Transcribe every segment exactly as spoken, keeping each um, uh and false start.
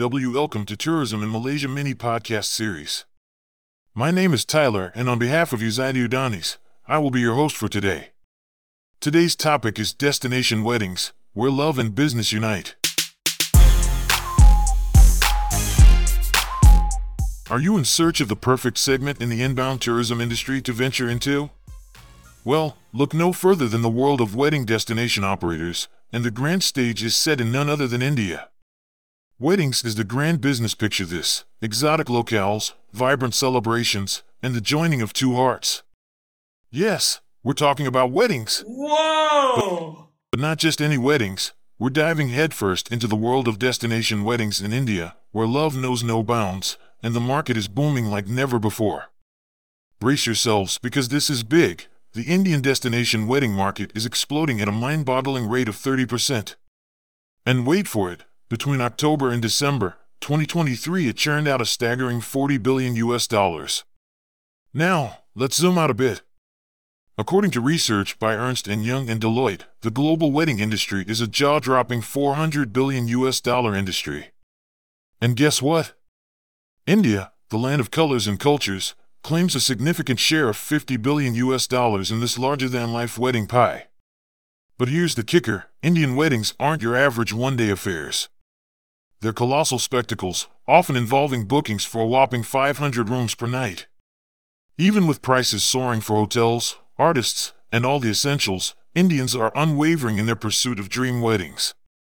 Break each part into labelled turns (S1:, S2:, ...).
S1: W. Welcome to Tourism in Malaysia mini podcast series. My name is Tyler, and on behalf of Yuzaidi Udanis, I will be your host for today. Today's topic is destination weddings, where love and business unite. Are you in search of the perfect segment in the inbound tourism industry to venture into? Well, look no further than the world of wedding destination operators, and the grand stage is set in none other than India. Weddings is the grand business. Picture this: exotic locales, vibrant celebrations, and the joining of two hearts. Yes, we're talking about weddings.
S2: Whoa!
S1: But, but not just any weddings. We're diving headfirst into the world of destination weddings in India, where love knows no bounds, and the market is booming like never before. Brace yourselves, because this is big. The Indian destination wedding market is exploding at a mind-boggling rate of thirty percent. And wait for it. Between October and December twenty twenty-three, it churned out a staggering forty billion U S dollars. Now, let's zoom out a bit. According to research by Ernst and Young and Deloitte, the global wedding industry is a jaw-dropping four hundred billion U S dollar industry. And guess what? India, the land of colors and cultures, claims a significant share of fifty billion U S dollars in this larger-than-life wedding pie. But here's the kicker: Indian weddings aren't your average one-day affairs. They're colossal spectacles, often involving bookings for a whopping five hundred rooms per night. Even with prices soaring for hotels, artists, and all the essentials, Indians are unwavering in their pursuit of dream weddings.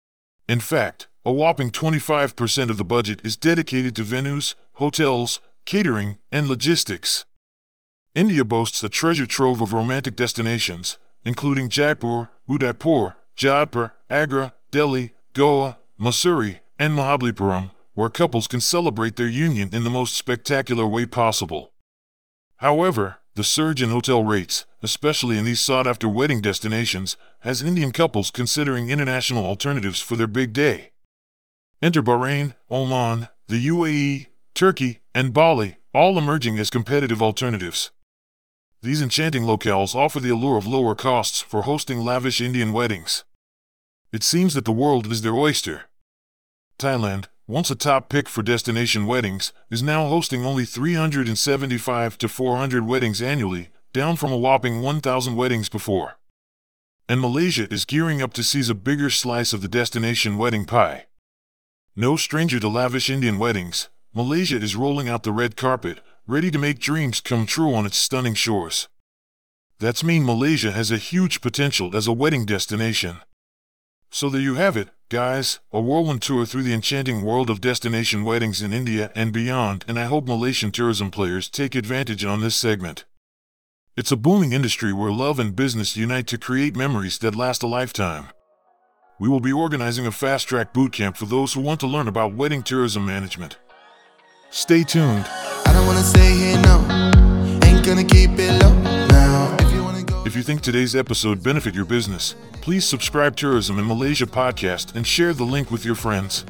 S1: In fact, a whopping twenty-five percent of the budget is dedicated to venues, hotels, catering, and logistics. India boasts a treasure trove of romantic destinations, including Jaipur, Udaipur, Jodhpur, Agra, Delhi, Goa, Mussoorie, and Mahabalipuram, where couples can celebrate their union in the most spectacular way possible. However, the surge in hotel rates, especially in these sought-after wedding destinations, has Indian couples considering international alternatives for their big day. Enter Bahrain, Oman, the U A E, Turkey, and Bali, all emerging as competitive alternatives. These enchanting locales offer the allure of lower costs for hosting lavish Indian weddings. It seems that the world is their oyster. Thailand, once a top pick for destination weddings, is now hosting only three hundred seventy-five to four hundred weddings annually, down from a whopping one thousand weddings before. And Malaysia is gearing up to seize a bigger slice of the destination wedding pie. No stranger to lavish Indian weddings, Malaysia is rolling out the red carpet, ready to make dreams come true on its stunning shores. That's mean Malaysia has a huge potential as a wedding destination. So there you have it, guys, a whirlwind tour through the enchanting world of destination weddings in India and beyond, and I hope Malaysian tourism players take advantage on this segment. It's a booming industry where love and business unite to create memories that last a lifetime. We will be organizing a fast-track bootcamp for those who want to learn about wedding tourism management. Stay tuned.
S3: I don't wanna stay here, no. Ain't gonna keep it low now. If you wanna go.
S1: If you think today's episode benefit your business, please subscribe Tourism in Malaysia podcast and share the link with your friends.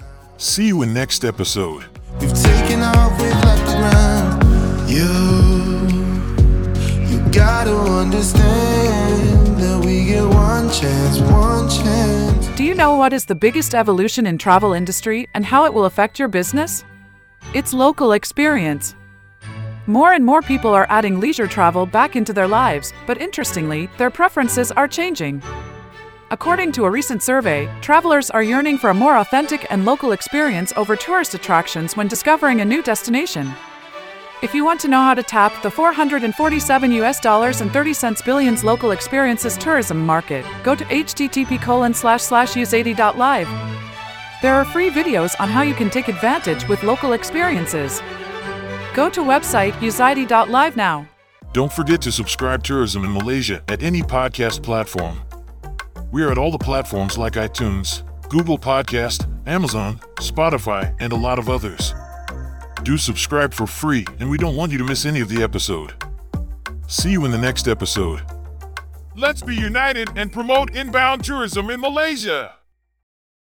S1: See you in next episode.
S3: We've taken off, we've left the ground. You, you gotta understand that we get one chance, one chance.
S4: Do you know what is the biggest evolution in travel industry and how it will affect your business? It's local experience. More and more people are adding leisure travel back into their lives, but interestingly, their preferences are changing. According to a recent survey, travelers are yearning for a more authentic and local experience over tourist attractions when discovering a new destination. If you want to know how to tap the four hundred forty-seven U S dollars and thirty cents billions local experiences tourism market, go to h t t p colon slash slash yuzaidi dot live. There are free videos on how you can take advantage with local experiences. Go to website yuzaidi dot live now.
S1: Don't forget to subscribe Tourism in Malaysia at any podcast platform. We are at all the platforms like iTunes, Google Podcast, Amazon, Spotify, and a lot of others. Do subscribe for free, and we don't want you to miss any of the episode. See you in the next episode. Let's be united and promote inbound tourism in Malaysia.